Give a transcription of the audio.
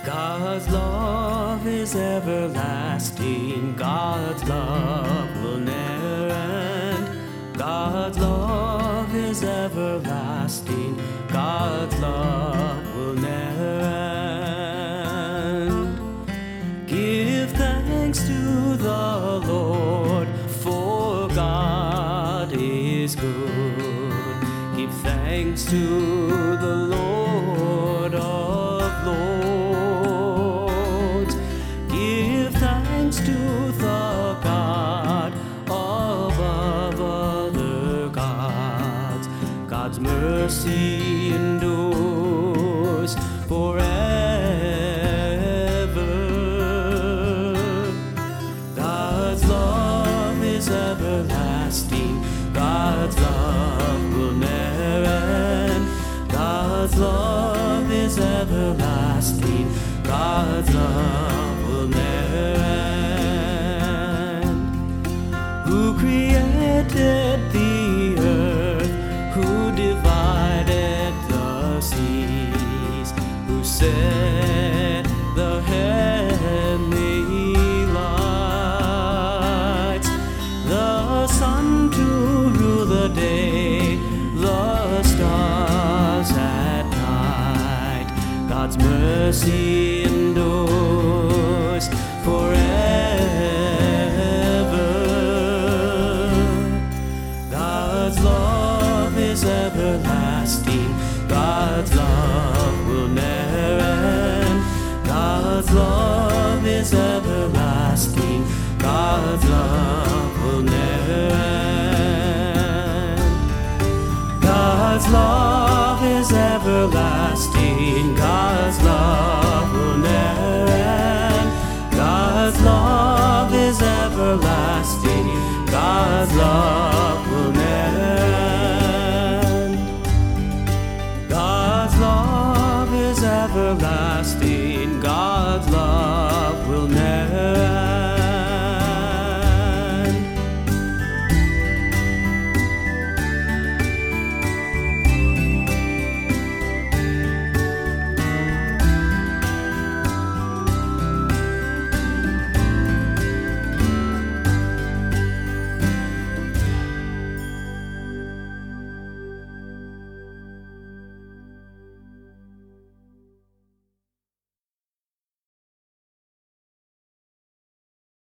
God's love is everlasting. God's love will never end. God's love is everlasting. God's love will never end. Give thanks to the Lord, for God is good. Give thanks to the Lord of Lords. Give thanks to the God above other gods. God's mercy endures forever. God's love is everlasting. God's love will never end. God's love is everlasting. God's love will never end. Who created the earth? Who divided the seas? Who set the heavenly lights? The sun to rule the day, the stars at night. God's mercy endures forever. God's love is everlasting. God's love will never end. God's love is everlasting. God's love will never end. God's love is everlasting. God's love will never end. God's love is everlasting. God's love will never end. God's love is everlasting.